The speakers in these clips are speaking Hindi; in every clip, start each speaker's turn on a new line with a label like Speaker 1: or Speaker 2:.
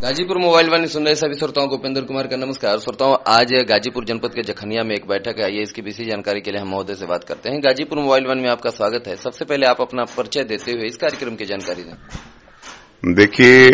Speaker 1: गाजीपुर मोबाइल वाणी सुन रहे सभी श्रोताओं को उपेंद्र कुमार का नमस्कार। श्रोताओं, आज गाजीपुर जनपद के जखनिया में एक बैठक है। आइए इसकी विशेष जानकारी के लिए हम महोदय से बात करते हैं। गाजीपुर मोबाइल वन में आपका स्वागत है। सबसे पहले आप अपना परिचय देते हुए इस कार्यक्रम की जानकारी दें।
Speaker 2: देखिए,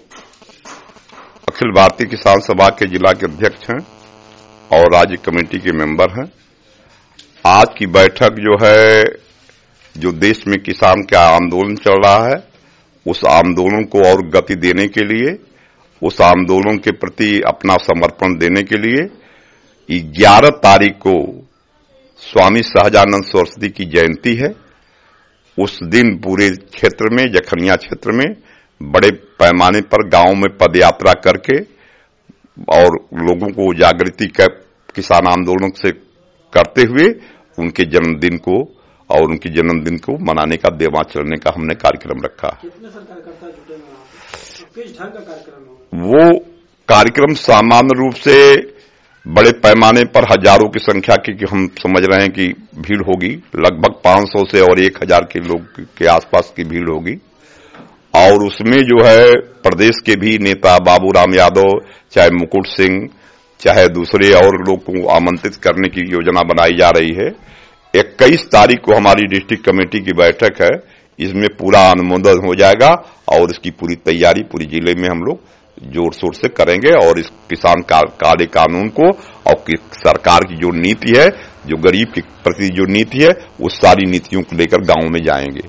Speaker 2: अखिल भारतीय किसान सभा के जिला के अध्यक्ष हैं और राज्य कमेटी के मेंबर हैं। आज की बैठक जो है, जो देश में किसान का आंदोलन चल रहा है, उस आंदोलन को और गति देने के लिए, उस आंदोलन के प्रति अपना समर्पण देने के लिए 11 तारीख को स्वामी सहजानंद सरस्वती की जयंती है। उस दिन पूरे क्षेत्र में, जखनिया क्षेत्र में बड़े पैमाने पर गांव में पदयात्रा करके और लोगों को जागृति किसान आंदोलन से करते हुए उनके जन्मदिन को और उनके जन्मदिन को मनाने का, देवा चलने का हमने कार्यक्रम रखा।
Speaker 3: कितने कार्यकर्ता जुटे हैं वहां पे? किस ढंग का कार्यक्रम है?
Speaker 2: वो कार्यक्रम सामान्य रूप से बड़े पैमाने पर हजारों की संख्या की हम समझ रहे हैं कि भीड़ होगी। लगभग 500 से और 1000 के लोग के आसपास की भीड़ होगी। और उसमें जो है प्रदेश के भी नेता बाबूराम यादव, चाहे मुकुट सिंह, चाहे दूसरे और लोग को आमंत्रित करने की योजना बनाई जा रही है। 21 तारीख को हमारी डिस्ट्रिक्ट कमेटी की बैठक है। इसमें पूरा अनुमोदन हो जाएगा और इसकी पूरी तैयारी पूरी जिले में हम लोग जोर शोर से करेंगे और इस किसान कार्य कानून को और सरकार की जो नीति है, जो गरीब के प्रति जो नीति है, उस सारी नीतियों को लेकर गांव में जाएंगे।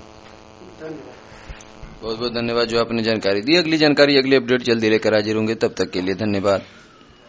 Speaker 1: बहुत बहुत धन्यवाद जो आपने जानकारी दी। अगली जानकारी, अगली अपडेट जल्दी लेकर हाजिर होंगे। तब तक के लिए धन्यवाद।